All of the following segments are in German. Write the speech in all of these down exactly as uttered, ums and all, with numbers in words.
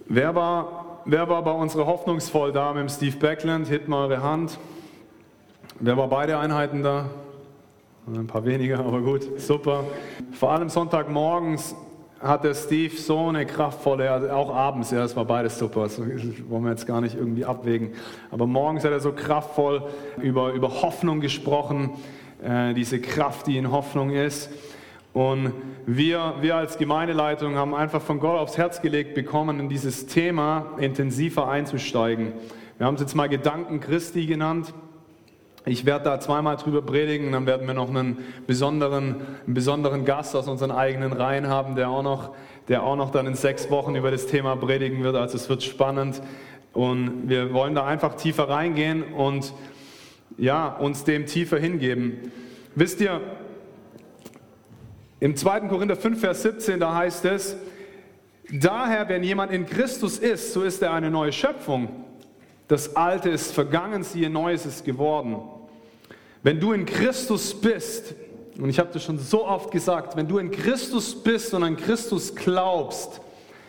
Wer war, wer war bei unserer Hoffnungsvoll da mit dem Steve Backlund? Hebt mal eure Hand. Wer war beide Einheiten da? Ein paar weniger, aber gut, super. Vor allem Sonntagmorgens hat der Steve so eine kraftvolle, also auch abends, ja, das war beides super, das wollen wir jetzt gar nicht irgendwie abwägen. Aber morgens hat er so kraftvoll über, über Hoffnung gesprochen, äh, diese Kraft, die in Hoffnung ist. Und wir, wir als Gemeindeleitung haben einfach von Gott aufs Herz gelegt bekommen, in dieses Thema intensiver einzusteigen. Wir haben es jetzt mal Gedanken Christi genannt. Ich werde da zweimal drüber predigen, dann werden wir noch einen besonderen, einen besonderen Gast aus unseren eigenen Reihen haben, der auch noch, der auch noch dann in sechs Wochen über das Thema predigen wird. Also es wird spannend und wir wollen da einfach tiefer reingehen und ja, uns dem tiefer hingeben. Wisst ihr, im zweiten Korinther fünf, Vers siebzehn, da heißt es, daher, wenn jemand in Christus ist, so ist er eine neue Schöpfung. Das Alte ist vergangen, siehe, Neues ist geworden. Wenn du in Christus bist, und ich habe das schon so oft gesagt, wenn du in Christus bist und an Christus glaubst,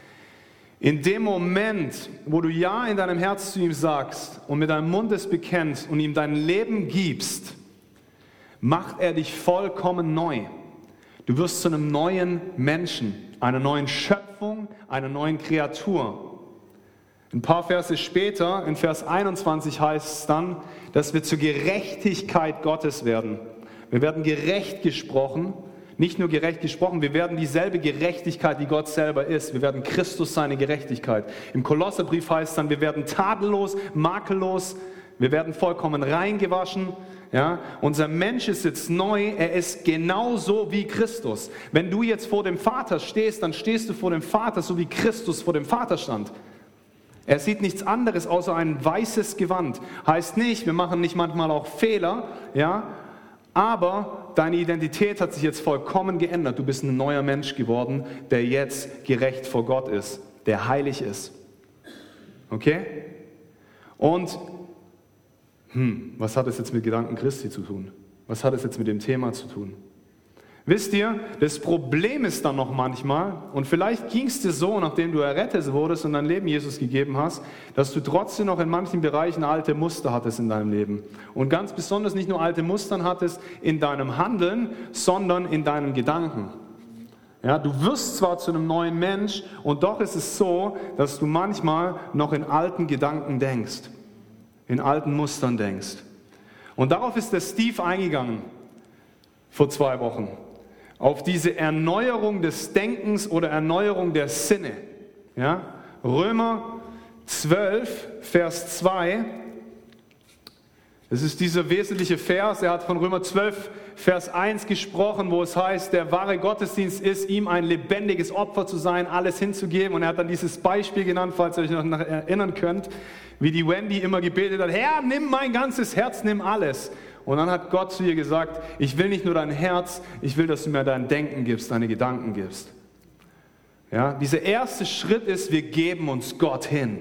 in dem Moment, wo du Ja in deinem Herz zu ihm sagst und mit deinem Mund es bekennst und ihm dein Leben gibst, macht er dich vollkommen neu. Du wirst zu einem neuen Menschen, einer neuen Schöpfung, einer neuen Kreatur. Ein paar Verse später, in Vers einundzwanzig heißt es dann, dass wir zur Gerechtigkeit Gottes werden. Wir werden gerecht gesprochen, nicht nur gerecht gesprochen, wir werden dieselbe Gerechtigkeit, die Gott selber ist. Wir werden Christus seine Gerechtigkeit. Im Kolosserbrief heißt es dann, wir werden tadellos, makellos, wir werden vollkommen reingewaschen. Ja, unser Mensch ist jetzt neu, er ist genauso wie Christus. Wenn du jetzt vor dem Vater stehst, dann stehst du vor dem Vater, so wie Christus vor dem Vater stand. Er sieht nichts anderes außer ein weißes Gewand. Heißt nicht, wir machen nicht manchmal auch Fehler, ja, aber deine Identität hat sich jetzt vollkommen geändert. Du bist ein neuer Mensch geworden, der jetzt gerecht vor Gott ist, der heilig ist. Okay? Und hm, was hat es jetzt mit Gedanken Christi zu tun? Was hat es jetzt mit dem Thema zu tun? Wisst ihr, das Problem ist dann noch manchmal, und vielleicht ging es dir so, nachdem du errettet wurdest und dein Leben Jesus gegeben hast, dass du trotzdem noch in manchen Bereichen alte Muster hattest in deinem Leben. Und ganz besonders nicht nur alte Muster hattest in deinem Handeln, sondern in deinen Gedanken. Ja, du wirst zwar zu einem neuen Mensch, und doch ist es so, dass du manchmal noch in alten Gedanken denkst, in alten Mustern denkst. Und darauf ist der Steve eingegangen vor zwei Wochen. Auf diese Erneuerung des Denkens oder Erneuerung der Sinne. Ja? Römer zwölf, Vers zwei. Das ist dieser wesentliche Vers. Er hat von Römer zwölf, Vers eins gesprochen, wo es heißt, der wahre Gottesdienst ist, ihm ein lebendiges Opfer zu sein, alles hinzugeben. Und er hat dann dieses Beispiel genannt, falls ihr euch noch erinnern könnt, wie die Wendy immer gebetet hat, Herr, nimm mein ganzes Herz, nimm alles. Und dann hat Gott zu ihr gesagt, ich will nicht nur dein Herz, ich will, dass du mir dein Denken gibst, deine Gedanken gibst. Ja, dieser erste Schritt ist, wir geben uns Gott hin.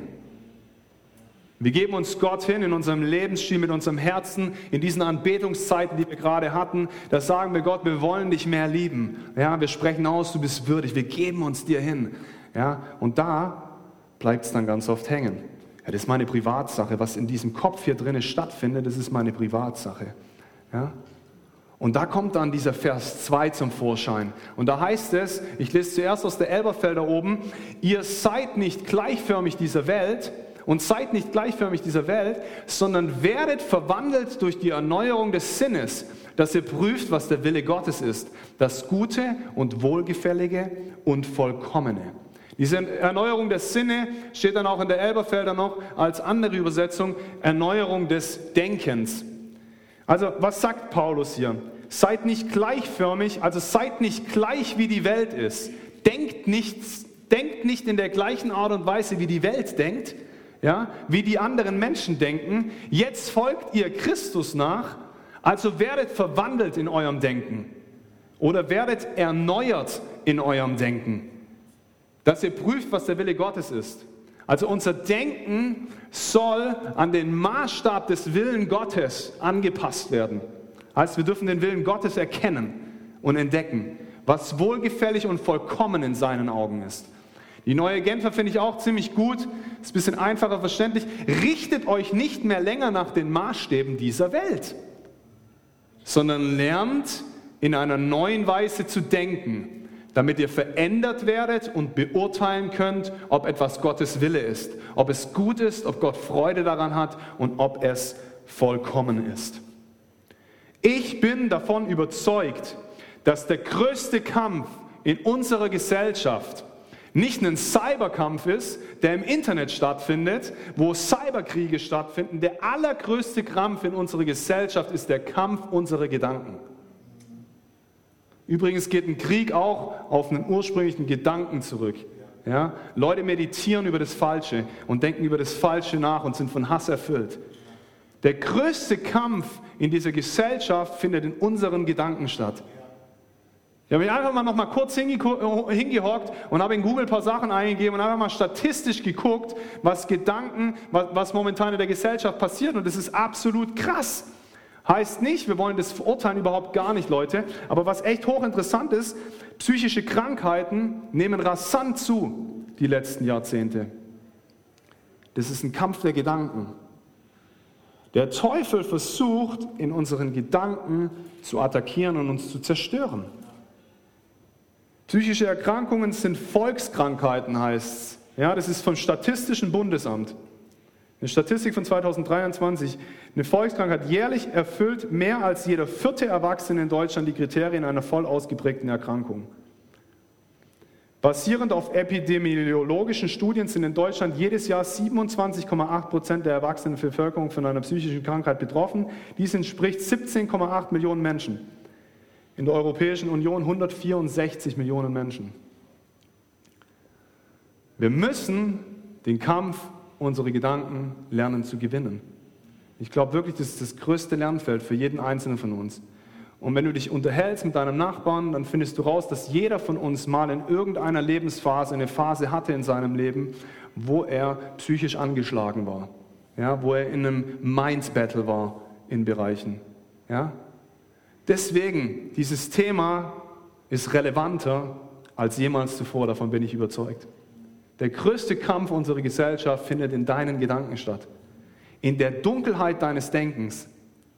Wir geben uns Gott hin in unserem Lebensstil, mit unserem Herzen, in diesen Anbetungszeiten, die wir gerade hatten. Da sagen wir Gott, wir wollen dich mehr lieben. Ja, wir sprechen aus, du bist würdig, wir geben uns dir hin. Ja, und da bleibt es dann ganz oft hängen. Ja, das ist meine Privatsache. Was in diesem Kopf hier drinnen stattfindet, das ist meine Privatsache. Ja? Und da kommt dann dieser Vers zwei zum Vorschein. Und da heißt es, ich lese zuerst aus der Elberfelder oben, ihr seid nicht gleichförmig dieser Welt und seid nicht gleichförmig dieser Welt, sondern werdet verwandelt durch die Erneuerung des Sinnes, dass ihr prüft, was der Wille Gottes ist, das Gute und Wohlgefällige und Vollkommene. Diese Erneuerung der Sinne steht dann auch in der Elberfelder noch als andere Übersetzung, Erneuerung des Denkens. Also was sagt Paulus hier? Seid nicht gleichförmig, also seid nicht gleich wie die Welt ist. Denkt nicht, denkt nicht in der gleichen Art und Weise, wie die Welt denkt, ja, wie die anderen Menschen denken. Jetzt folgt ihr Christus nach, also werdet verwandelt in eurem Denken oder werdet erneuert in eurem Denken. Dass ihr prüft, was der Wille Gottes ist. Also unser Denken soll an den Maßstab des Willen Gottes angepasst werden. Heißt, wir dürfen den Willen Gottes erkennen und entdecken, was wohlgefällig und vollkommen in seinen Augen ist. Die neue Genfer finde ich auch ziemlich gut, ist ein bisschen einfacher verständlich. Richtet euch nicht mehr länger nach den Maßstäben dieser Welt, sondern lernt in einer neuen Weise zu denken, damit ihr verändert werdet und beurteilen könnt, ob etwas Gottes Wille ist, ob es gut ist, ob Gott Freude daran hat und ob es vollkommen ist. Ich bin davon überzeugt, dass der größte Kampf in unserer Gesellschaft nicht ein Cyberkampf ist, der im Internet stattfindet, wo Cyberkriege stattfinden. Der allergrößte Kampf in unserer Gesellschaft ist der Kampf unserer Gedanken. Übrigens geht ein Krieg auch auf einen ursprünglichen Gedanken zurück. Ja? Leute meditieren über das Falsche und denken über das Falsche nach und sind von Hass erfüllt. Der größte Kampf in dieser Gesellschaft findet in unseren Gedanken statt. Ich habe mich einfach mal noch mal kurz hingehockt und habe in Google ein paar Sachen eingegeben und einfach mal statistisch geguckt, was Gedanken, was, was momentan in der Gesellschaft passiert. Und das ist absolut krass. Heißt nicht, wir wollen das verurteilen, überhaupt gar nicht, Leute. Aber was echt hochinteressant ist, psychische Krankheiten nehmen rasant zu, die letzten Jahrzehnte. Das ist ein Kampf der Gedanken. Der Teufel versucht, in unseren Gedanken zu attackieren und uns zu zerstören. Psychische Erkrankungen sind Volkskrankheiten, heißt es. Ja, das ist vom Statistischen Bundesamt. Eine Statistik von zweitausenddreiundzwanzig. Eine Volkskrankheit jährlich erfüllt mehr als jeder vierte Erwachsene in Deutschland die Kriterien einer voll ausgeprägten Erkrankung. Basierend auf epidemiologischen Studien sind in Deutschland jedes Jahr siebenundzwanzig Komma acht Prozent der erwachsenen Bevölkerung von einer psychischen Krankheit betroffen. Dies entspricht siebzehn Komma acht Millionen Menschen. In der Europäischen Union hundertvierundsechzig Millionen Menschen. Wir müssen den Kampf unserer Gedanken lernen zu gewinnen. Ich glaube wirklich, das ist das größte Lernfeld für jeden Einzelnen von uns. Und wenn du dich unterhältst mit deinem Nachbarn, dann findest du raus, dass jeder von uns mal in irgendeiner Lebensphase eine Phase hatte in seinem Leben, wo er psychisch angeschlagen war. Ja, wo er in einem Mind-Battle war in Bereichen. Ja? Deswegen, dieses Thema ist relevanter als jemals zuvor, davon bin ich überzeugt. Der größte Kampf unserer Gesellschaft findet in deinen Gedanken statt. In der Dunkelheit deines Denkens.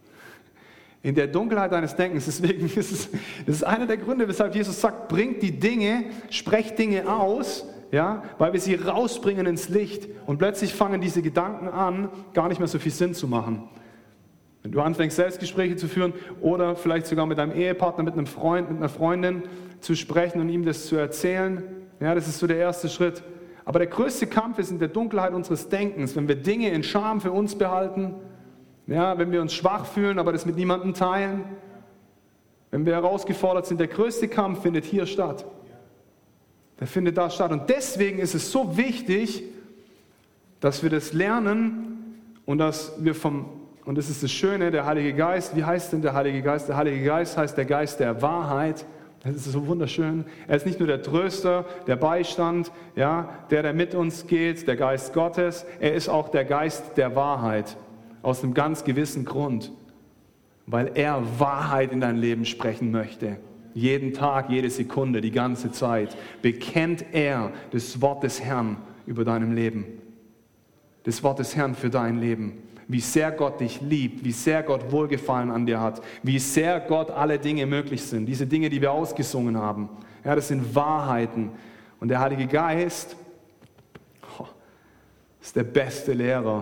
In der Dunkelheit deines Denkens. Deswegen ist es, das ist einer der Gründe, weshalb Jesus sagt, bringt die Dinge, sprecht Dinge aus, ja, weil wir sie rausbringen ins Licht. Und plötzlich fangen diese Gedanken an, gar nicht mehr so viel Sinn zu machen. Wenn du anfängst, Selbstgespräche zu führen oder vielleicht sogar mit deinem Ehepartner, mit einem Freund, mit einer Freundin zu sprechen und ihm das zu erzählen, ja, das ist so der erste Schritt. Aber der größte Kampf ist in der Dunkelheit unseres Denkens, wenn wir Dinge in Scham für uns behalten, ja, wenn wir uns schwach fühlen, aber das mit niemandem teilen, wenn wir herausgefordert sind. Der größte Kampf findet hier statt. Der findet da statt. Und deswegen ist es so wichtig, dass wir das lernen und dass wir vom Und das ist das Schöne, der Heilige Geist. Wie heißt denn der Heilige Geist? Der Heilige Geist heißt der Geist der Wahrheit. Das ist so wunderschön. Er ist nicht nur der Tröster, der Beistand, ja, der, der mit uns geht, der Geist Gottes. Er ist auch der Geist der Wahrheit. Aus einem ganz gewissen Grund. Weil er Wahrheit in dein Leben sprechen möchte. Jeden Tag, jede Sekunde, die ganze Zeit. Bekennt er das Wort des Herrn über deinem Leben. Das Wort des Herrn für dein Leben. Wie sehr Gott dich liebt, wie sehr Gott Wohlgefallen an dir hat, wie sehr Gott alle Dinge möglich sind. Diese Dinge, die wir ausgesungen haben, ja, das sind Wahrheiten. Und der Heilige Geist oh, ist der beste Lehrer.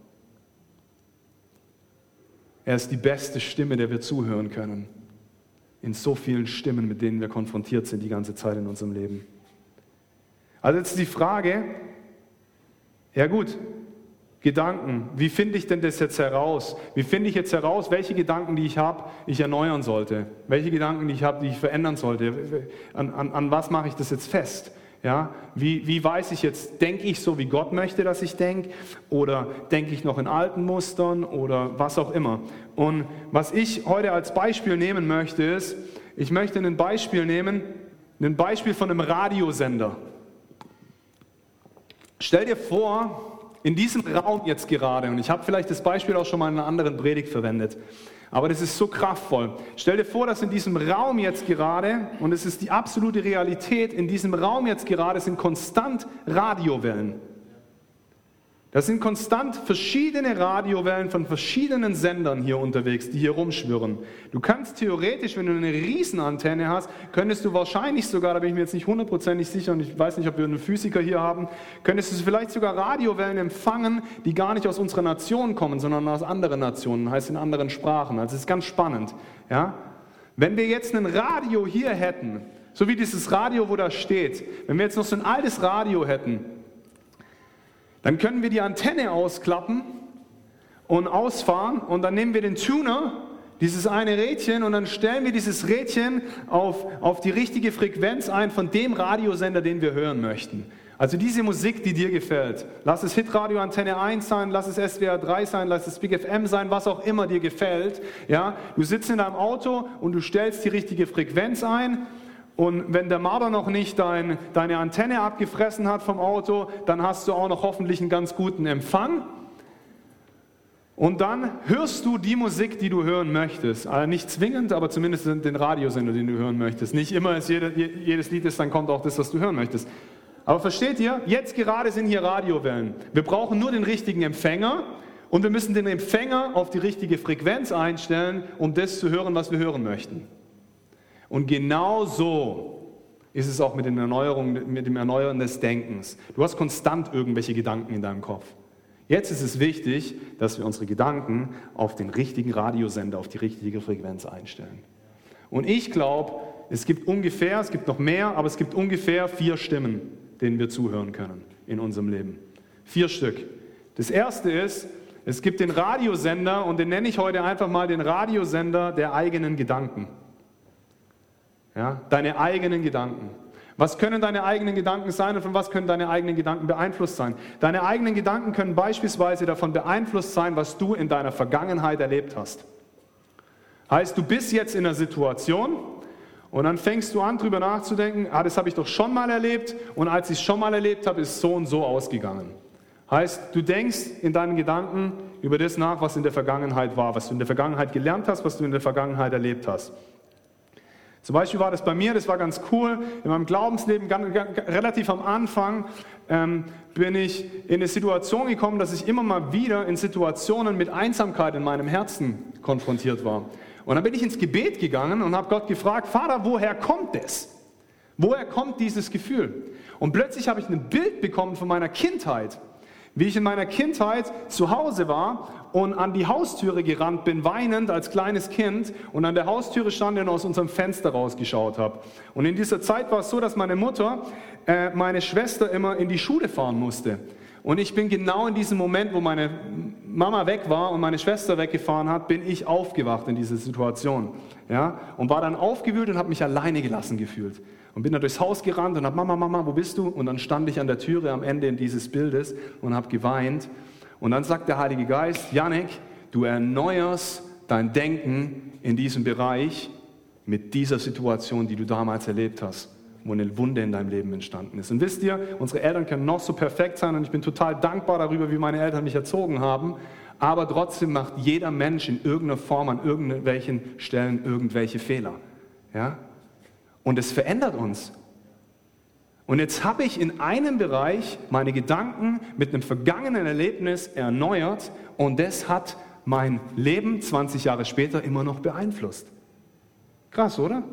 Er ist die beste Stimme, der wir zuhören können. In so vielen Stimmen, mit denen wir konfrontiert sind die ganze Zeit in unserem Leben. Also jetzt die Frage, ja gut, Gedanken, wie finde ich denn das jetzt heraus? Wie finde ich jetzt heraus, welche Gedanken, die ich habe, ich erneuern sollte? Welche Gedanken, die ich habe, die ich verändern sollte? An, an, an was mache ich das jetzt fest? Ja, wie, wie weiß ich jetzt, denke ich so, wie Gott möchte, dass ich denke? Oder denke ich noch in alten Mustern oder was auch immer? Und was ich heute als Beispiel nehmen möchte, ist, ich möchte ein Beispiel nehmen, ein Beispiel von einem Radiosender. Stell dir vor, in diesem Raum jetzt gerade, und ich habe vielleicht das Beispiel auch schon mal in einer anderen Predigt verwendet, aber das ist so kraftvoll. Stell dir vor, dass in diesem Raum jetzt gerade, und es ist die absolute Realität, in diesem Raum jetzt gerade sind konstant Radiowellen. Das sind konstant verschiedene Radiowellen von verschiedenen Sendern hier unterwegs, die hier rumschwirren. Du kannst theoretisch, wenn du eine Riesenantenne hast, könntest du wahrscheinlich sogar, da bin ich mir jetzt nicht hundertprozentig sicher und ich weiß nicht, ob wir einen Physiker hier haben, könntest du vielleicht sogar Radiowellen empfangen, die gar nicht aus unserer Nation kommen, sondern aus anderen Nationen, heißt in anderen Sprachen. Also es ist ganz spannend. Ja? Wenn wir jetzt ein Radio hier hätten, so wie dieses Radio, wo da steht, wenn wir jetzt noch so ein altes Radio hätten, dann können wir die Antenne ausklappen und ausfahren und dann nehmen wir den Tuner, dieses eine Rädchen, und dann stellen wir dieses Rädchen auf, auf die richtige Frequenz ein von dem Radiosender, den wir hören möchten. Also diese Musik, die dir gefällt. Lass es Hitradio Antenne eins sein, lass es S W R drei sein, lass es Big F M sein, was auch immer dir gefällt. Ja? Du sitzt in deinem Auto und du stellst die richtige Frequenz ein. Und wenn der Marder noch nicht dein, deine Antenne abgefressen hat vom Auto, dann hast du auch noch hoffentlich einen ganz guten Empfang. Und dann hörst du die Musik, die du hören möchtest. Also nicht zwingend, aber zumindest den Radiosender, den du hören möchtest. Nicht immer, ist jeder, jedes Lied ist, dann kommt auch das, was du hören möchtest. Aber versteht ihr, jetzt gerade sind hier Radiowellen. Wir brauchen nur den richtigen Empfänger und wir müssen den Empfänger auf die richtige Frequenz einstellen, um das zu hören, was wir hören möchten. Und genau so ist es auch mit, den Erneuerungen, mit dem Erneuern des Denkens. Du hast konstant irgendwelche Gedanken in deinem Kopf. Jetzt ist es wichtig, dass wir unsere Gedanken auf den richtigen Radiosender, auf die richtige Frequenz einstellen. Und ich glaube, es gibt ungefähr, es gibt noch mehr, aber es gibt ungefähr vier Stimmen, denen wir zuhören können in unserem Leben. Vier Stück. Das erste ist, es gibt den Radiosender, und den nenne ich heute einfach mal den Radiosender der eigenen Gedanken. Ja, deine eigenen Gedanken. Was können deine eigenen Gedanken sein und von was können deine eigenen Gedanken beeinflusst sein? Deine eigenen Gedanken können beispielsweise davon beeinflusst sein, was du in deiner Vergangenheit erlebt hast. Heißt, du bist jetzt in einer Situation und dann fängst du an, darüber nachzudenken, ah, das habe ich doch schon mal erlebt, und als ich es schon mal erlebt habe, ist so und so ausgegangen. Heißt, du denkst in deinen Gedanken über das nach, was in der Vergangenheit war, was du in der Vergangenheit gelernt hast, was du in der Vergangenheit erlebt hast. Zum Beispiel war das bei mir, das war ganz cool, in meinem Glaubensleben, ganz, ganz, relativ am Anfang, ähm, bin ich in eine Situation gekommen, dass ich immer mal wieder in Situationen mit Einsamkeit in meinem Herzen konfrontiert war. Und dann bin ich ins Gebet gegangen und habe Gott gefragt, Vater, woher kommt das? Woher kommt dieses Gefühl? Und plötzlich habe ich ein Bild bekommen von meiner Kindheit, wie ich in meiner Kindheit zu Hause war und an die Haustüre gerannt bin, weinend als kleines Kind, und an der Haustüre stand und aus unserem Fenster rausgeschaut habe. Und in dieser Zeit war es so, dass meine Mutter äh, meine Schwester immer in die Schule fahren musste. Und ich bin genau in diesem Moment, wo meine Mama weg war und meine Schwester weggefahren hat, bin ich aufgewacht in dieser Situation. Ja? Und war dann aufgewühlt und habe mich alleine gelassen gefühlt. Und bin da durchs Haus gerannt und habe, Mama, Mama, wo bist du? Und dann stand ich an der Türe am Ende dieses Bildes und habe geweint. Und dann sagt der Heilige Geist, Janek, du erneuerst dein Denken in diesem Bereich mit dieser Situation, die du damals erlebt hast, wo eine Wunde in deinem Leben entstanden ist. Und wisst ihr, unsere Eltern können noch so perfekt sein, und ich bin total dankbar darüber, wie meine Eltern mich erzogen haben, aber trotzdem macht jeder Mensch in irgendeiner Form an irgendwelchen Stellen irgendwelche Fehler. Ja? Und es verändert uns. Und jetzt habe ich in einem Bereich meine Gedanken mit einem vergangenen Erlebnis erneuert, und das hat mein Leben zwanzig Jahre später immer noch beeinflusst. Krass, oder?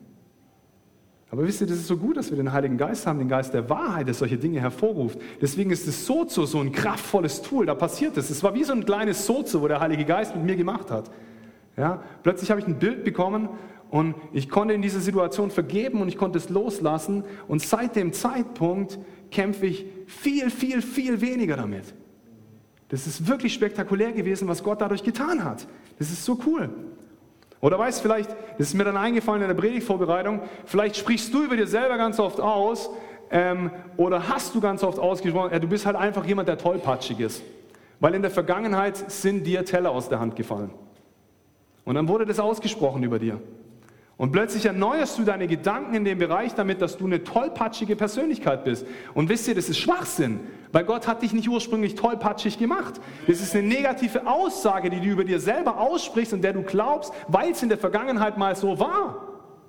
Aber wisst ihr, das ist so gut, dass wir den Heiligen Geist haben, den Geist der Wahrheit, der solche Dinge hervorruft. Deswegen ist das Sozo so ein kraftvolles Tool, da passiert es. Es war wie so ein kleines Sozo, wo der Heilige Geist mit mir gemacht hat. Ja? Plötzlich habe ich ein Bild bekommen, und ich konnte in dieser Situation vergeben und ich konnte es loslassen. Und seit dem Zeitpunkt kämpfe ich viel, viel, viel weniger damit. Das ist wirklich spektakulär gewesen, was Gott dadurch getan hat. Das ist so cool. Oder weißt vielleicht, das ist mir dann eingefallen in der Predigtvorbereitung, vielleicht sprichst du über dir selber ganz oft aus, ähm, oder hast du ganz oft ausgesprochen, ja, du bist halt einfach jemand, der tollpatschig ist. Weil in der Vergangenheit sind dir Teller aus der Hand gefallen. Und dann wurde das ausgesprochen über dir. Und plötzlich erneuerst du deine Gedanken in dem Bereich damit, dass du eine tollpatschige Persönlichkeit bist. Und wisst ihr, das ist Schwachsinn, weil Gott hat dich nicht ursprünglich tollpatschig gemacht. Das ist eine negative Aussage, die du über dir selber aussprichst und der du glaubst, weil es in der Vergangenheit mal so war.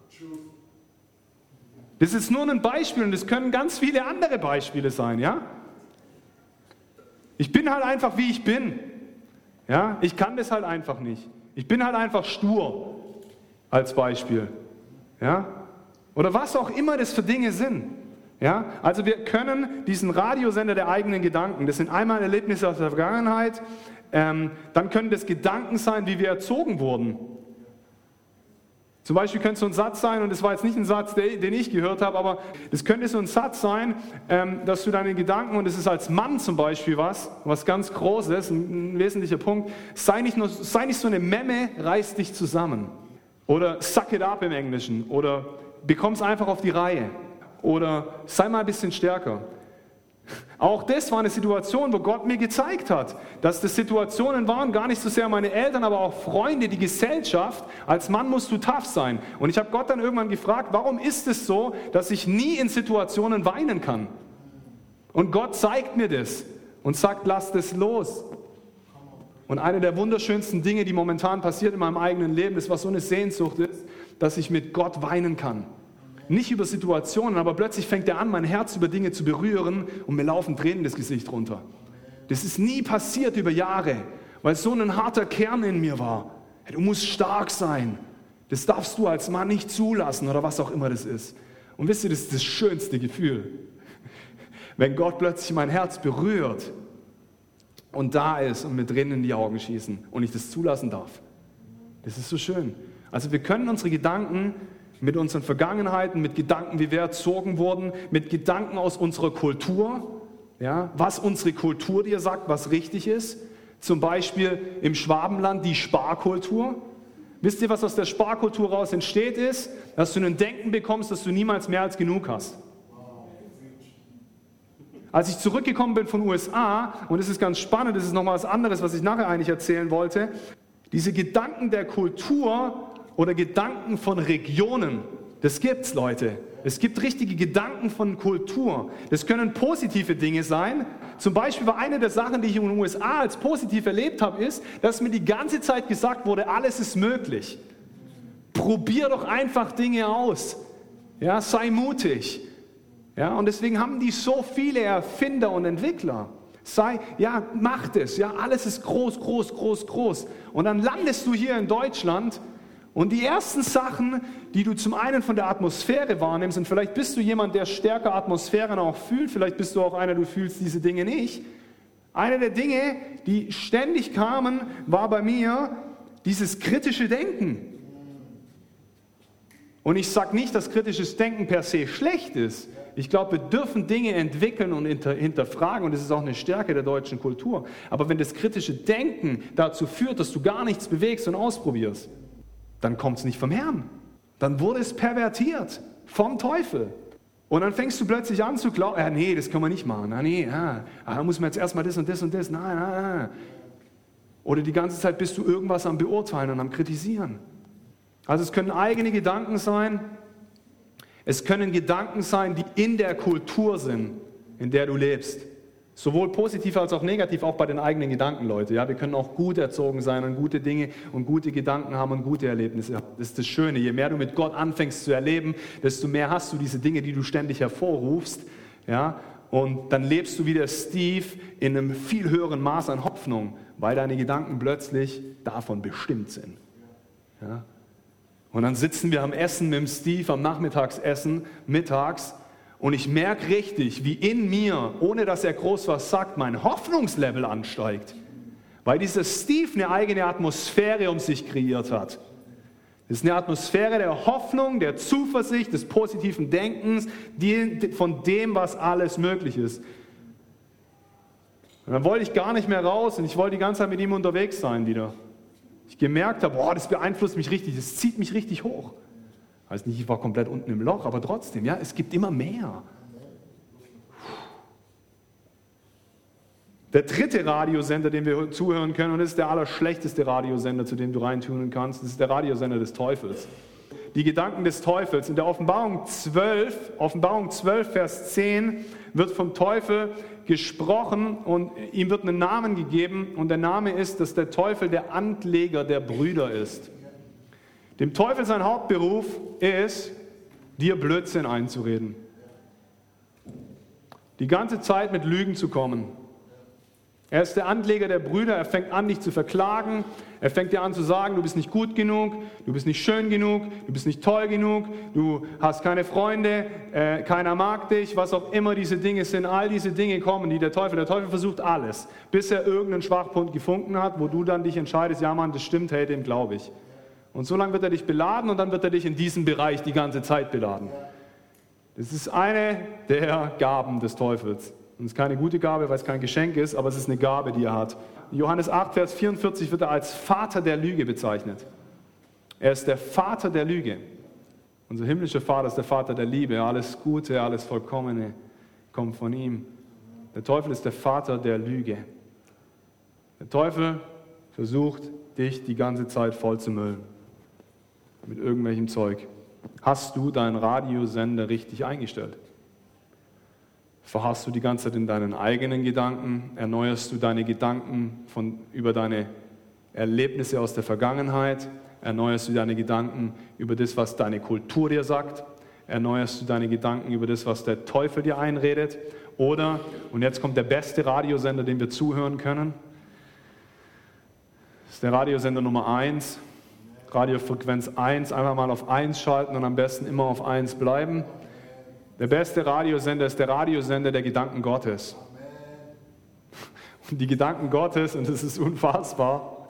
Das ist nur ein Beispiel und es können ganz viele andere Beispiele sein, ja? Ich bin halt einfach, wie ich bin. Ja? Ich kann das halt einfach nicht. Ich bin halt einfach stur. Als Beispiel. Ja? Oder was auch immer das für Dinge sind. Ja? Also wir können diesen Radiosender der eigenen Gedanken, das sind einmal Erlebnisse aus der Vergangenheit, ähm, dann können das Gedanken sein, wie wir erzogen wurden. Zum Beispiel könnte es so ein Satz sein, und das war jetzt nicht ein Satz, den ich gehört habe, aber das könnte so ein Satz sein, ähm, dass du deine Gedanken, und das ist als Mann zum Beispiel was, was ganz Großes, ein, ein wesentlicher Punkt, sei nicht, nur, sei nicht so eine Memme, reiß dich zusammen. Oder suck it up im Englischen. Oder bekomm's einfach auf die Reihe. Oder sei mal ein bisschen stärker. Auch das war eine Situation, wo Gott mir gezeigt hat, dass das Situationen waren, gar nicht so sehr meine Eltern, aber auch Freunde, die Gesellschaft. Als Mann musst du tough sein. Und ich habe Gott dann irgendwann gefragt, warum ist es so, dass ich nie in Situationen weinen kann? Und Gott zeigt mir das und sagt, lass das los. Und eine der wunderschönsten Dinge, die momentan passiert in meinem eigenen Leben, ist, was so eine Sehnsucht ist, dass ich mit Gott weinen kann. Nicht über Situationen, aber plötzlich fängt er an, mein Herz über Dinge zu berühren und mir laufen Tränen das Gesicht runter. Das ist nie passiert über Jahre, weil es so ein harter Kern in mir war. Du musst stark sein. Das darfst du als Mann nicht zulassen oder was auch immer das ist. Und wisst ihr, das ist das schönste Gefühl. Wenn Gott plötzlich mein Herz berührt und da ist und mir Tränen in die Augen schießen und ich das zulassen darf. Das ist so schön. Also wir können unsere Gedanken mit unseren Vergangenheiten, mit Gedanken, wie wir erzogen wurden, mit Gedanken aus unserer Kultur, ja, was unsere Kultur dir sagt, was richtig ist. Zum Beispiel im Schwabenland die Sparkultur. Wisst ihr, was aus der Sparkultur raus entsteht ist? Dass du ein Denken bekommst, dass du niemals mehr als genug hast. Als ich zurückgekommen bin von den U S A, und das ist ganz spannend, das ist nochmal was anderes, was ich nachher eigentlich erzählen wollte, diese Gedanken der Kultur oder Gedanken von Regionen, das gibt's, Leute. Es gibt richtige Gedanken von Kultur. Das können positive Dinge sein. Zum Beispiel war eine der Sachen, die ich in den U S A als positiv erlebt habe, ist, dass mir die ganze Zeit gesagt wurde, alles ist möglich. Probier doch einfach Dinge aus. Ja, sei mutig. Ja, und deswegen haben die so viele Erfinder und Entwickler. Sei, ja, mach das. Ja, alles ist groß, groß, groß, groß. Und dann landest du hier in Deutschland und die ersten Sachen, die du zum einen von der Atmosphäre wahrnimmst, und vielleicht bist du jemand, der stärker Atmosphären auch fühlt, vielleicht bist du auch einer, du fühlst diese Dinge nicht. Eine der Dinge, die ständig kamen, war bei mir dieses kritische Denken. Und ich sage nicht, dass kritisches Denken per se schlecht ist. Ich glaube, wir dürfen Dinge entwickeln und hinter, hinterfragen, und das ist auch eine Stärke der deutschen Kultur. Aber wenn das kritische Denken dazu führt, dass du gar nichts bewegst und ausprobierst, dann kommt es nicht vom Herrn. Dann wurde es pervertiert vom Teufel. Und dann fängst du plötzlich an zu glauben, ja, nee, das können wir nicht machen. Ah, nee, ah, da muss man jetzt erstmal das und das und das. Nein, nein, nein. Oder die ganze Zeit bist du irgendwas am Beurteilen und am Kritisieren. Also es können eigene Gedanken sein. Es können Gedanken sein, die in der Kultur sind, in der du lebst. Sowohl positiv als auch negativ, auch bei den eigenen Gedanken, Leute. Ja, wir können auch gut erzogen sein und gute Dinge und gute Gedanken haben und gute Erlebnisse haben. Das ist das Schöne. Je mehr du mit Gott anfängst zu erleben, desto mehr hast du diese Dinge, die du ständig hervorrufst. Ja, und dann lebst du wie der Steve in einem viel höheren Maß an Hoffnung, weil deine Gedanken plötzlich davon bestimmt sind. Ja. Und dann sitzen wir am Essen mit dem Steve, am Nachmittagsessen, mittags, und ich merke richtig, wie in mir, ohne dass er groß was sagt, mein Hoffnungslevel ansteigt. Weil dieser Steve eine eigene Atmosphäre um sich kreiert hat. Das ist eine Atmosphäre der Hoffnung, der Zuversicht, des positiven Denkens, die, von dem, was alles möglich ist. Und dann wollte ich gar nicht mehr raus und ich wollte die ganze Zeit mit ihm unterwegs sein wieder. Ich gemerkt habe, boah, das beeinflusst mich richtig, das zieht mich richtig hoch. Heißt nicht, ich war komplett unten im Loch, aber trotzdem, ja, es gibt immer mehr. Der dritte Radiosender, dem wir zuhören können, und das ist der allerschlechteste Radiosender, zu dem du reintunen kannst, das ist der Radiosender des Teufels. die Gedanken des Teufels. In der Offenbarung zwölf, Offenbarung zwölf, Vers zehn, wird vom Teufel gesprochen und ihm wird ein Namen gegeben. Und der Name ist, dass der Teufel der Antleger der Brüder ist. Dem Teufel sein Hauptberuf ist, dir Blödsinn einzureden. Die ganze Zeit mit Lügen zu kommen. Er ist der Antleger der Brüder, er fängt an, dich zu verklagen, er fängt dir an zu sagen, du bist nicht gut genug, du bist nicht schön genug, du bist nicht toll genug, du hast keine Freunde, äh, keiner mag dich, was auch immer diese Dinge sind, all diese Dinge kommen, die der Teufel, der Teufel versucht alles, bis er irgendeinen Schwachpunkt gefunden hat, wo du dann dich entscheidest, ja Mann, das stimmt, hey, dem glaube ich. Und so lange wird er dich beladen und dann wird er dich in diesem Bereich die ganze Zeit beladen. Das ist eine der Gaben des Teufels. Und es ist keine gute Gabe, weil es kein Geschenk ist, aber es ist eine Gabe, die er hat. In Johannes acht, Vers vierundvierzig wird er als Vater der Lüge bezeichnet. Er ist der Vater der Lüge. Unser himmlischer Vater ist der Vater der Liebe. Alles Gute, alles Vollkommene kommt von ihm. Der Teufel ist der Vater der Lüge. Der Teufel versucht, dich die ganze Zeit voll zu müllen. Mit irgendwelchem Zeug. Hast du deinen Radiosender richtig eingestellt? Verharrst du die ganze Zeit in deinen eigenen Gedanken? Erneuerst du deine Gedanken von, über deine Erlebnisse aus der Vergangenheit? Erneuerst du deine Gedanken über das, was deine Kultur dir sagt? Erneuerst du deine Gedanken über das, was der Teufel dir einredet? Oder, und jetzt kommt der beste Radiosender, den wir zuhören können, das ist der Radiosender Nummer eins, Radiofrequenz eins, einfach mal auf eins schalten und am besten immer auf eins bleiben. Der beste Radiosender ist der Radiosender der Gedanken Gottes. Und die Gedanken Gottes, und das ist unfassbar,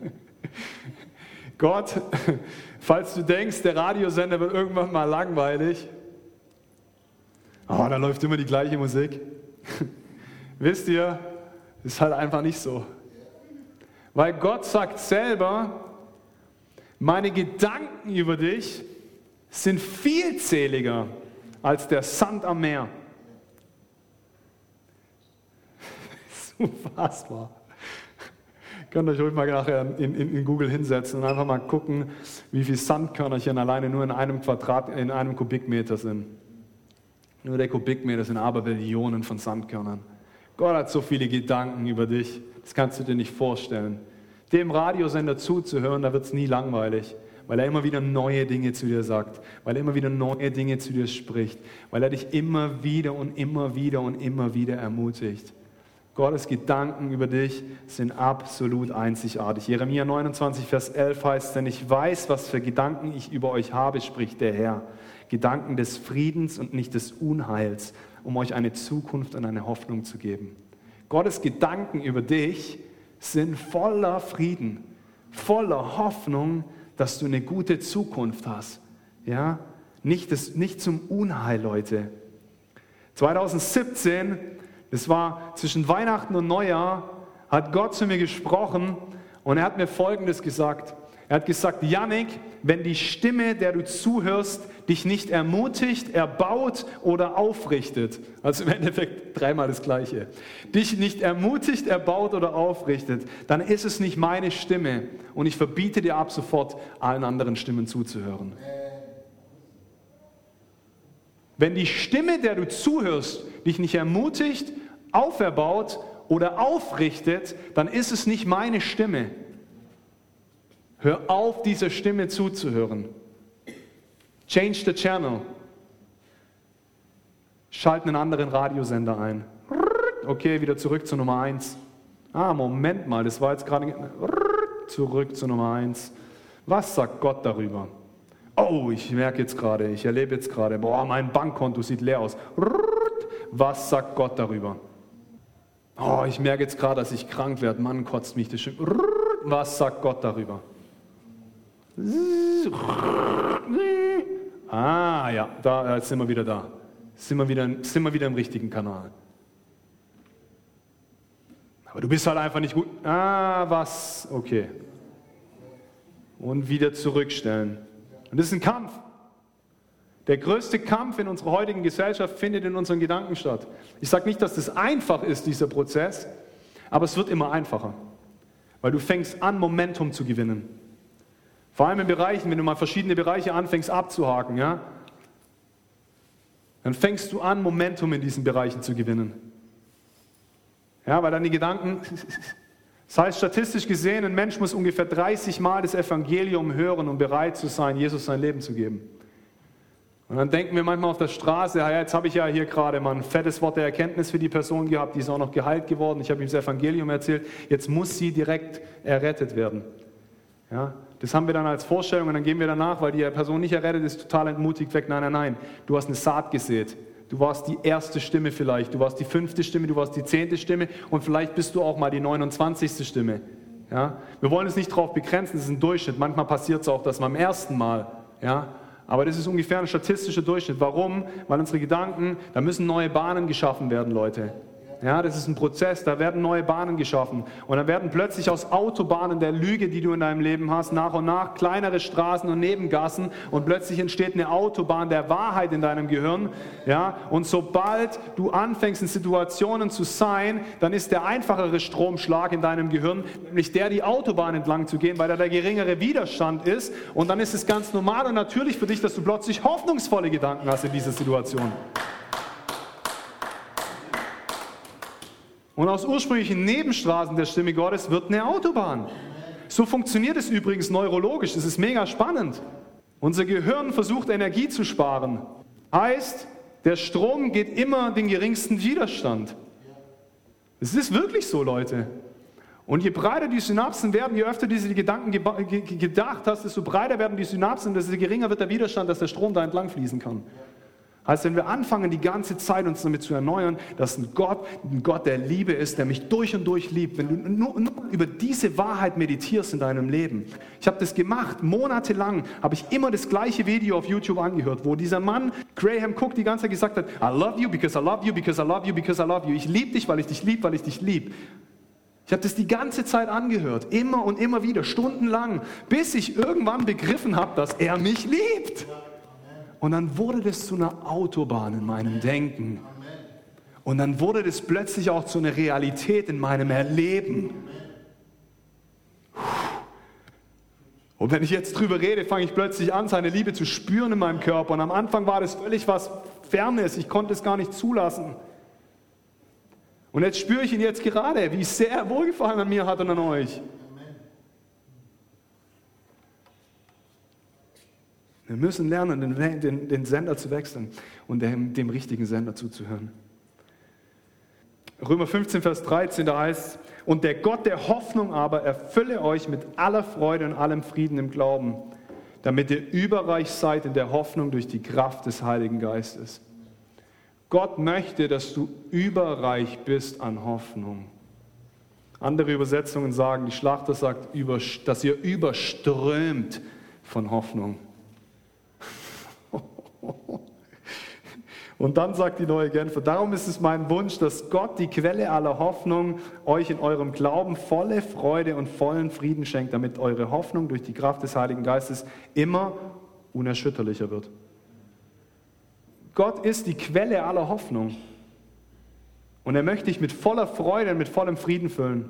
Gott, falls du denkst, der Radiosender wird irgendwann mal langweilig, oh, da läuft immer die gleiche Musik. Wisst ihr, ist halt einfach nicht so. Weil Gott sagt selber, meine Gedanken über dich sind vielzähliger als der Sand am Meer. Das ist unfassbar. Ihr könnt euch ruhig mal nachher in, in, in Google hinsetzen und einfach mal gucken, wie viele Sandkörnerchen alleine nur in einem Quadrat, in einem Kubikmeter sind. Nur der Kubikmeter sind aber Billionen von Sandkörnern. Gott hat so viele Gedanken über dich, das kannst du dir nicht vorstellen. Dem Radiosender zuzuhören, da wird es nie langweilig. Weil er immer wieder neue Dinge zu dir sagt, weil er immer wieder neue Dinge zu dir spricht, weil er dich immer wieder und immer wieder und immer wieder ermutigt. Gottes Gedanken über dich sind absolut einzigartig. Jeremia neunundzwanzig, Vers elf heißt, denn ich weiß, was für Gedanken ich über euch habe, spricht der Herr. Gedanken des Friedens und nicht des Unheils, um euch eine Zukunft und eine Hoffnung zu geben. Gottes Gedanken über dich sind voller Frieden, voller Hoffnung, dass du eine gute Zukunft hast. Ja? Nicht, das, nicht zum Unheil, Leute. zwanzig siebzehn, das war zwischen Weihnachten und Neujahr, hat Gott zu mir gesprochen und er hat mir Folgendes gesagt. Er hat gesagt, Jannik, wenn die Stimme, der du zuhörst, dich nicht ermutigt, erbaut oder aufrichtet, also im Endeffekt dreimal das Gleiche, dich nicht ermutigt, erbaut oder aufrichtet, dann ist es nicht meine Stimme und ich verbiete dir ab sofort, allen anderen Stimmen zuzuhören. Wenn die Stimme, der du zuhörst, dich nicht ermutigt, auferbaut oder aufrichtet, dann ist es nicht meine Stimme. Hör auf, dieser Stimme zuzuhören. Change the channel. Schalt einen anderen Radiosender ein. Okay, wieder zurück zu Nummer eins. Ah, Moment mal, das war jetzt gerade... Zurück zu Nummer eins. Was sagt Gott darüber? Oh, ich merke jetzt gerade, ich erlebe jetzt gerade, boah, mein Bankkonto sieht leer aus. Was sagt Gott darüber? Oh, ich merke jetzt gerade, dass ich krank werde. Mann, kotzt mich das schon. Was sagt Gott darüber? Ah, ja, da, jetzt sind wir wieder da. Sind wir wieder, sind wir wieder im richtigen Kanal. Aber du bist halt einfach nicht gut. Ah, was? Okay. Und wieder zurückstellen. Und das ist ein Kampf. Der größte Kampf in unserer heutigen Gesellschaft findet in unseren Gedanken statt. Ich sage nicht, dass das einfach ist, dieser Prozess, aber es wird immer einfacher. Weil du fängst an, Momentum zu gewinnen. Vor allem in Bereichen, wenn du mal verschiedene Bereiche anfängst abzuhaken, ja, dann fängst du an, Momentum in diesen Bereichen zu gewinnen. Ja, weil deine Gedanken, das heißt statistisch gesehen, ein Mensch muss ungefähr dreißig Mal das Evangelium hören, um bereit zu sein, Jesus sein Leben zu geben. Und dann denken wir manchmal auf der Straße, ja, jetzt habe ich ja hier gerade mal ein fettes Wort der Erkenntnis für die Person gehabt, die ist auch noch geheilt geworden, ich habe ihm das Evangelium erzählt, jetzt muss sie direkt errettet werden. Ja, das haben wir dann als Vorstellung und dann gehen wir danach, weil die Person nicht errettet ist, total entmutigt weg. Nein, nein, nein, du hast eine Saat gesät. Du warst die erste Stimme vielleicht, du warst die fünfte Stimme, du warst die zehnte Stimme und vielleicht bist du auch mal die neunundzwanzigste Stimme. Ja? Wir wollen es nicht darauf begrenzen, das ist ein Durchschnitt. Manchmal passiert es auch, dass man am ersten Mal, ja, aber das ist ungefähr ein statistischer Durchschnitt. Warum? Weil unsere Gedanken, da müssen neue Bahnen geschaffen werden, Leute. Ja, das ist ein Prozess, da werden neue Bahnen geschaffen. Und dann werden plötzlich aus Autobahnen der Lüge, die du in deinem Leben hast, nach und nach kleinere Straßen und Nebengassen und plötzlich entsteht eine Autobahn der Wahrheit in deinem Gehirn. Ja, und sobald du anfängst, in Situationen zu sein, dann ist der einfachere Stromschlag in deinem Gehirn, nämlich der, die Autobahn entlang zu gehen, weil da der geringere Widerstand ist. Und dann ist es ganz normal und natürlich für dich, dass du plötzlich hoffnungsvolle Gedanken hast in dieser Situation. Und aus ursprünglichen Nebenstraßen der Stimme Gottes wird eine Autobahn. So funktioniert es übrigens neurologisch. Das ist mega spannend. Unser Gehirn versucht Energie zu sparen. Heißt, der Strom geht immer den geringsten Widerstand. Es ist wirklich so, Leute. Und je breiter die Synapsen werden, je öfter diese Gedanken gedacht hast, desto breiter werden die Synapsen, desto geringer wird der Widerstand, dass der Strom da entlang fließen kann. Heißt, wenn wir anfangen, die ganze Zeit uns damit zu erneuern, dass ein Gott, ein Gott der Liebe ist, der mich durch und durch liebt, wenn du nur, nur über diese Wahrheit meditierst in deinem Leben. Ich habe das gemacht, monatelang habe ich immer das gleiche Video auf YouTube angehört, wo dieser Mann, Graham Cook, die ganze Zeit gesagt hat, I love you because I love you, because I love you, because I love you. Ich liebe dich, weil ich dich liebe, weil ich dich liebe. Ich habe das die ganze Zeit angehört, immer und immer wieder, stundenlang, bis ich irgendwann begriffen habe, dass er mich liebt. Und dann wurde das zu einer Autobahn in meinem Denken. Und dann wurde das plötzlich auch zu einer Realität in meinem Erleben. Und wenn ich jetzt drüber rede, fange ich plötzlich an, seine Liebe zu spüren in meinem Körper. Und am Anfang war das völlig was Fernes. Ich konnte es gar nicht zulassen. Und jetzt spüre ich ihn jetzt gerade, wie sehr er Wohlgefallen an mir hat und an euch. Wir müssen lernen, den, den, den Sender zu wechseln und dem, dem richtigen Sender zuzuhören. Römer fünfzehn, Vers dreizehn, da heißt es, und der Gott der Hoffnung aber erfülle euch mit aller Freude und allem Frieden im Glauben, damit ihr überreich seid in der Hoffnung durch die Kraft des Heiligen Geistes. Gott möchte, dass du überreich bist an Hoffnung. Andere Übersetzungen sagen, die Schlachter sagt, dass ihr überströmt von Hoffnung. Und dann sagt die Neue Genfer, darum ist es mein Wunsch, dass Gott, die Quelle aller Hoffnung, euch in eurem Glauben volle Freude und vollen Frieden schenkt, damit eure Hoffnung durch die Kraft des Heiligen Geistes immer unerschütterlicher wird. Gott ist die Quelle aller Hoffnung. Und er möchte dich mit voller Freude und mit vollem Frieden füllen.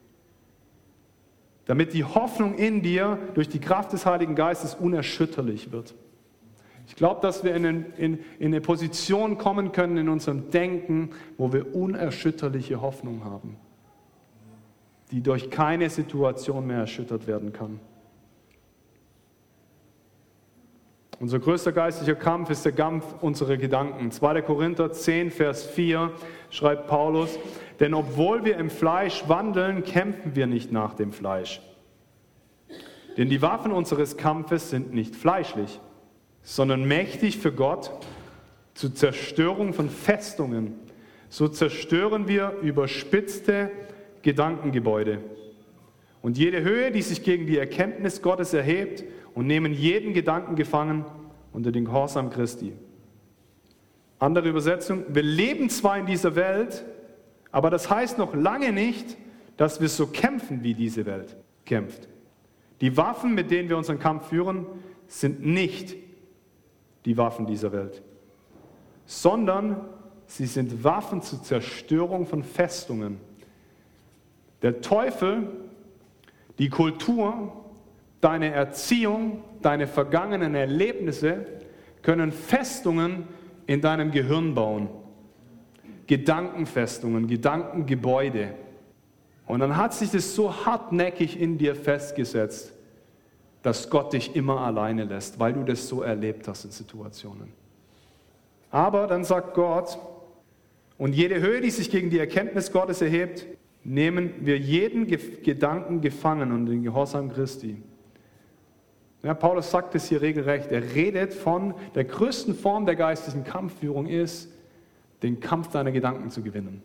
Damit die Hoffnung in dir durch die Kraft des Heiligen Geistes unerschütterlich wird. Ich glaube, dass wir in, in, in eine Position kommen können in unserem Denken, wo wir unerschütterliche Hoffnung haben, die durch keine Situation mehr erschüttert werden kann. Unser größter geistlicher Kampf ist der Kampf unserer Gedanken. zweiter Korinther zehn, Vers vier schreibt Paulus, denn obwohl wir im Fleisch wandeln, kämpfen wir nicht nach dem Fleisch. Denn die Waffen unseres Kampfes sind nicht fleischlich, sondern mächtig für Gott zur Zerstörung von Festungen. So zerstören wir überspitzte Gedankengebäude und jede Höhe, die sich gegen die Erkenntnis Gottes erhebt, und nehmen jeden Gedanken gefangen unter den Gehorsam Christi. Andere Übersetzung, wir leben zwar in dieser Welt, aber das heißt noch lange nicht, dass wir so kämpfen, wie diese Welt kämpft. Die Waffen, mit denen wir unseren Kampf führen, sind nicht die Waffen dieser Welt, sondern sie sind Waffen zur Zerstörung von Festungen. Der Teufel, die Kultur, deine Erziehung, deine vergangenen Erlebnisse können Festungen in deinem Gehirn bauen. Gedankenfestungen, Gedankengebäude. Und dann hat sich das so hartnäckig in dir festgesetzt, dass Gott dich immer alleine lässt, weil du das so erlebt hast in Situationen. Aber dann sagt Gott, und jede Höhe, die sich gegen die Erkenntnis Gottes erhebt, nehmen wir jeden Ge- Gedanken gefangen und den Gehorsam Christi. Ja, Paulus sagt es hier regelrecht. Er redet von der größten Form der geistlichen Kampfführung ist, den Kampf deiner Gedanken zu gewinnen.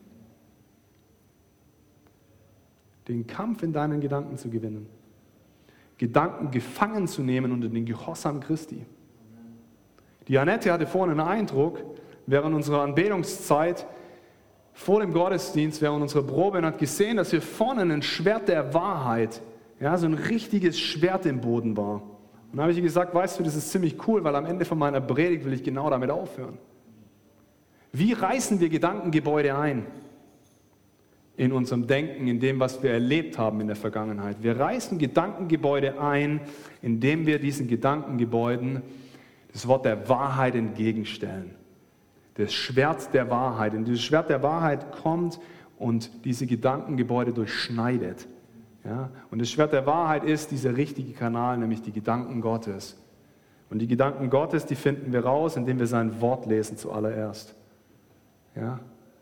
Den Kampf in deinen Gedanken zu gewinnen. Gedanken gefangen zu nehmen unter den Gehorsam Christi. Die Annette hatte vorhin einen Eindruck, während unserer Anbetungszeit, vor dem Gottesdienst, während unserer Probe, und hat gesehen, dass hier vorne ein Schwert der Wahrheit, ja, so ein richtiges Schwert im Boden war. Und dann habe ich ihr gesagt, weißt du, das ist ziemlich cool, weil am Ende von meiner Predigt will ich genau damit aufhören. Wie reißen wir Gedankengebäude ein? In unserem Denken, in dem, was wir erlebt haben in der Vergangenheit. Wir reißen Gedankengebäude ein, indem wir diesen Gedankengebäuden das Wort der Wahrheit entgegenstellen. Das Schwert der Wahrheit. Und dieses Schwert der Wahrheit kommt und diese Gedankengebäude durchschneidet. Ja? Und das Schwert der Wahrheit ist dieser richtige Kanal, nämlich die Gedanken Gottes. Und die Gedanken Gottes, die finden wir raus, indem wir sein Wort lesen zuallererst. Ja?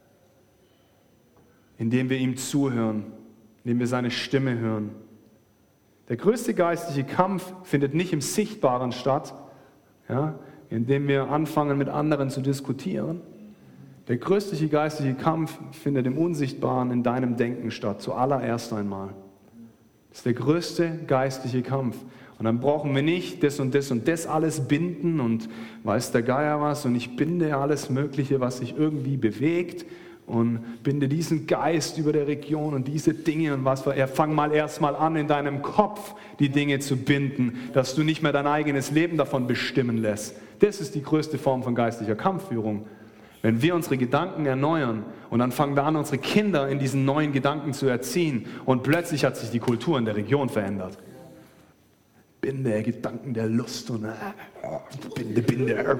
Indem wir ihm zuhören, indem wir seine Stimme hören. Der größte geistliche Kampf findet nicht im Sichtbaren statt, ja, indem wir anfangen, mit anderen zu diskutieren. Der größte geistliche Kampf findet im Unsichtbaren, in deinem Denken statt, zuallererst einmal. Das ist der größte geistliche Kampf. Und dann brauchen wir nicht das und das und das alles binden und weiß der Geier was und ich binde alles Mögliche, was sich irgendwie bewegt und binde diesen Geist über der Region und diese Dinge und was. Er fang mal erstmal an, in deinem Kopf die Dinge zu binden, dass du nicht mehr dein eigenes Leben davon bestimmen lässt. Das ist die größte Form von geistlicher Kampfführung. Wenn wir unsere Gedanken erneuern und dann fangen wir an, unsere Kinder in diesen neuen Gedanken zu erziehen und plötzlich hat sich die Kultur in der Region verändert. Binde, Gedanken der Lust und äh, Binde, Binde.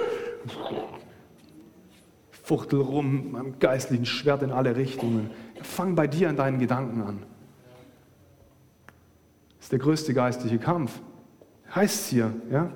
Fuchtel rum, am geistlichen Schwert in alle Richtungen. Fang bei dir an deinen Gedanken an. Das ist der größte geistliche Kampf. Heißt es hier, ja?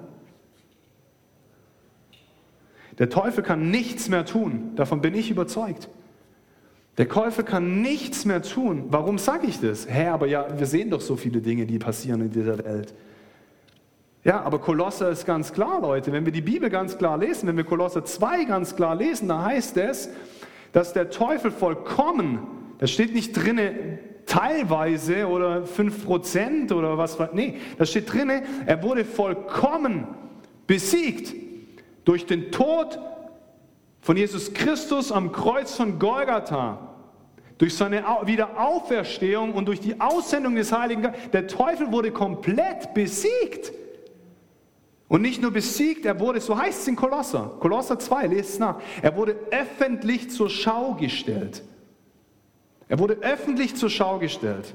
Der Teufel kann nichts mehr tun, davon bin ich überzeugt. Der Teufel kann nichts mehr tun. Warum sage ich das? Hä, aber ja, wir sehen doch so viele Dinge, die passieren in dieser Welt. Ja, aber Kolosser ist ganz klar, Leute. Wenn wir die Bibel ganz klar lesen, wenn wir Kolosser zwei ganz klar lesen, da heißt es, dass der Teufel vollkommen, da steht nicht drinne teilweise oder fünf Prozent oder was, nee, da steht drinne, er wurde vollkommen besiegt durch den Tod von Jesus Christus am Kreuz von Golgatha. Durch seine Wiederauferstehung und durch die Aussendung des Heiligen Geistes. Der Teufel wurde komplett besiegt. Und nicht nur besiegt, er wurde, so heißt es in Kolosser, Kolosser zwei, lest es nach, er wurde öffentlich zur Schau gestellt. Er wurde öffentlich zur Schau gestellt.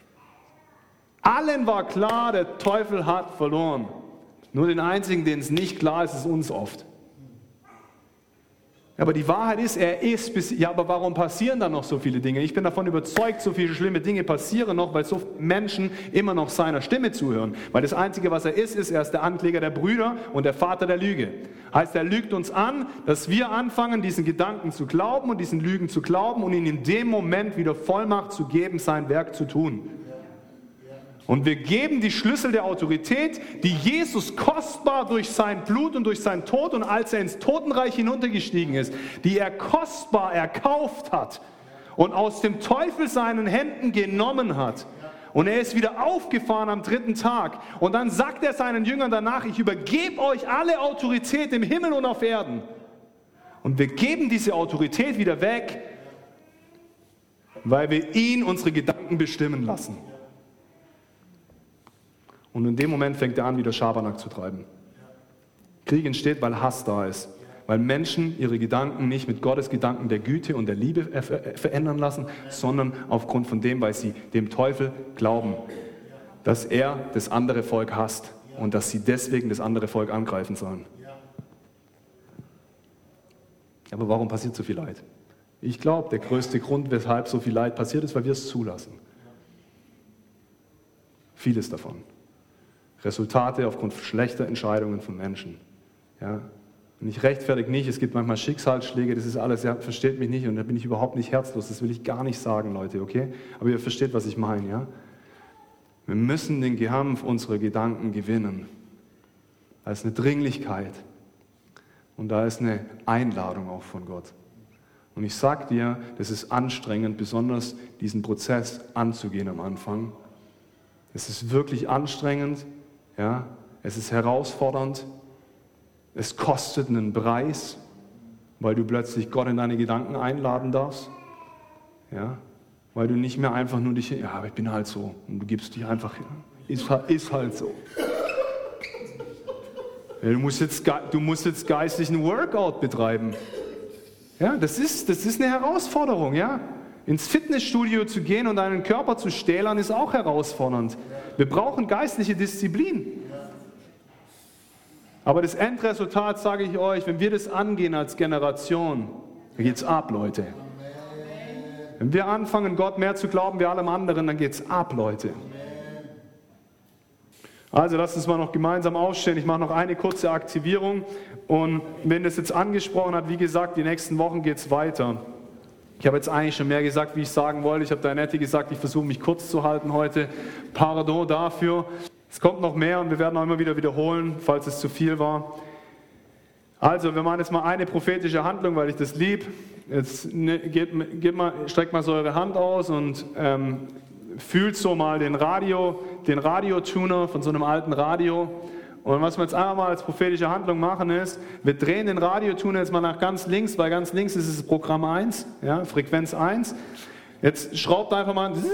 Allen war klar, der Teufel hat verloren. Nur den einzigen, denen es nicht klar ist, ist uns oft. Aber die Wahrheit ist, er ist bis, ja, aber warum passieren dann noch so viele Dinge? Ich bin davon überzeugt, so viele schlimme Dinge passieren noch, weil so viele Menschen immer noch seiner Stimme zuhören. Weil das Einzige, was er ist, ist, er ist der Ankläger der Brüder und der Vater der Lüge. Heißt, er lügt uns an, dass wir anfangen, diesen Gedanken zu glauben und diesen Lügen zu glauben und ihm in dem Moment wieder Vollmacht zu geben, sein Werk zu tun. Und wir geben die Schlüssel der Autorität, die Jesus kostbar durch sein Blut und durch seinen Tod und als er ins Totenreich hinuntergestiegen ist, die er kostbar erkauft hat und aus dem Teufel seinen Händen genommen hat. Und er ist wieder aufgefahren am dritten Tag. Und dann sagt er seinen Jüngern danach, ich übergebe euch alle Autorität im Himmel und auf Erden. Und wir geben diese Autorität wieder weg, weil wir ihn unsere Gedanken bestimmen lassen. Und in dem Moment fängt er an, wieder Schabernack zu treiben. Krieg entsteht, weil Hass da ist. Weil Menschen ihre Gedanken nicht mit Gottes Gedanken der Güte und der Liebe verändern lassen, sondern aufgrund von dem, weil sie dem Teufel glauben. dass er das andere Volk hasst und dass sie deswegen das andere Volk angreifen sollen. Aber warum passiert so viel Leid? Ich glaube, der größte Grund, weshalb so viel Leid passiert, ist, weil wir es zulassen. Vieles davon. Resultate aufgrund schlechter Entscheidungen von Menschen. Ja? Und ich rechtfertige nicht, es gibt manchmal Schicksalsschläge, das ist alles, ja, versteht mich nicht und da bin ich überhaupt nicht herzlos, das will ich gar nicht sagen, Leute, okay? Aber ihr versteht, was ich meine, ja? Wir müssen den Kampf unserer Gedanken gewinnen. Da ist eine Dringlichkeit und da ist eine Einladung auch von Gott. Und ich sage dir, das ist anstrengend, besonders diesen Prozess anzugehen am Anfang. Es ist wirklich anstrengend, ja? Es ist herausfordernd. Es kostet einen Preis, weil du plötzlich Gott in deine Gedanken einladen darfst. Ja? Weil du nicht mehr einfach nur dich, ja, aber ich bin halt so. Und du gibst dich einfach, ist, ist halt so. Ja, du, musst jetzt, du musst jetzt geistig einen Workout betreiben. Ja, das ist, das ist eine Herausforderung. Ja? Ins Fitnessstudio zu gehen und deinen Körper zu stählern, ist auch herausfordernd. Wir brauchen geistliche Disziplin. Aber das Endresultat, sage ich euch, wenn wir das angehen als Generation, dann geht's ab, Leute. Wenn wir anfangen, Gott mehr zu glauben wie allem anderen, dann geht's ab, Leute. Also lasst uns mal noch gemeinsam aufstehen. Ich mache noch eine kurze Aktivierung. Und wenn das jetzt angesprochen hat, wie gesagt, die nächsten Wochen geht's weiter. Ich habe jetzt eigentlich schon mehr gesagt, wie ich sagen wollte. Ich habe der Annette gesagt, ich versuche mich kurz zu halten heute. Pardon dafür. Es kommt noch mehr und wir werden auch immer wieder wiederholen, falls es zu viel war. Also, wir machen jetzt mal eine prophetische Handlung, weil ich das lieb. Jetzt ne, geht, geht mal, streckt mal so eure Hand aus und ähm, fühlt so mal den Radio, den Radiotuner von so einem alten Radio. Und was wir jetzt einmal mal als prophetische Handlung machen ist, wir drehen den Radiotuner jetzt mal nach ganz links, weil ganz links ist es Programm eins, ja, Frequenz eins. Jetzt schraubt einfach mal ein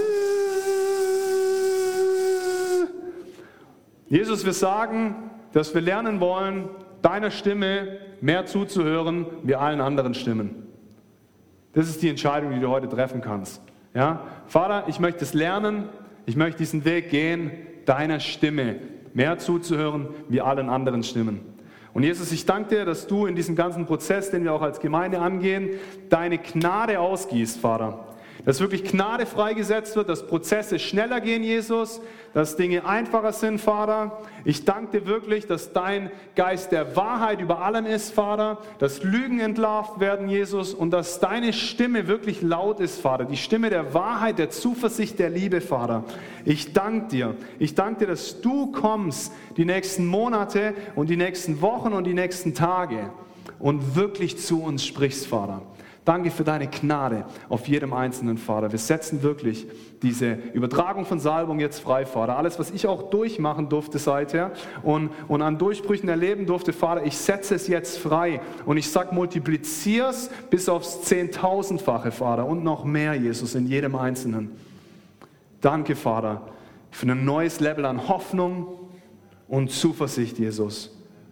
Jesus, wir sagen, dass wir lernen wollen, deiner Stimme mehr zuzuhören wie allen anderen Stimmen. Das ist die Entscheidung, die du heute treffen kannst. Ja? Vater, ich möchte es lernen, ich möchte diesen Weg gehen, deiner Stimme mehr zuzuhören wie allen anderen Stimmen. Und Jesus, ich danke dir, dass du in diesem ganzen Prozess, den wir auch als Gemeinde angehen, deine Gnade ausgießt, Vater. Dass wirklich Gnade freigesetzt wird, dass Prozesse schneller gehen, Jesus, dass Dinge einfacher sind, Vater. Ich danke dir wirklich, dass dein Geist der Wahrheit über allem ist, Vater, dass Lügen entlarvt werden, Jesus, und dass deine Stimme wirklich laut ist, Vater, die Stimme der Wahrheit, der Zuversicht, der Liebe, Vater. Ich danke dir. Ich danke dir, dass du kommst die nächsten Monate und die nächsten Wochen und die nächsten Tage und wirklich zu uns sprichst, Vater. Danke für deine Gnade auf jedem einzelnen, Vater. Wir setzen wirklich diese Übertragung von Salbung jetzt frei, Vater. Alles, was ich auch durchmachen durfte seither und, und an Durchbrüchen erleben durfte, Vater, ich setze es jetzt frei. Und ich sage, multiplizier's bis aufs Zehntausendfache, Vater, und noch mehr, Jesus, in jedem Einzelnen. Danke, Vater, für ein neues Level an Hoffnung und Zuversicht, Jesus.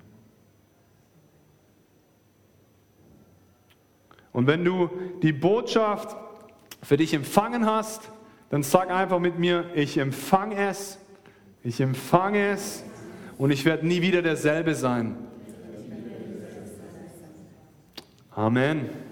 Und wenn du die Botschaft für dich empfangen hast, dann sag einfach mit mir, ich empfange es, ich empfange es und ich werde nie wieder derselbe sein. Amen.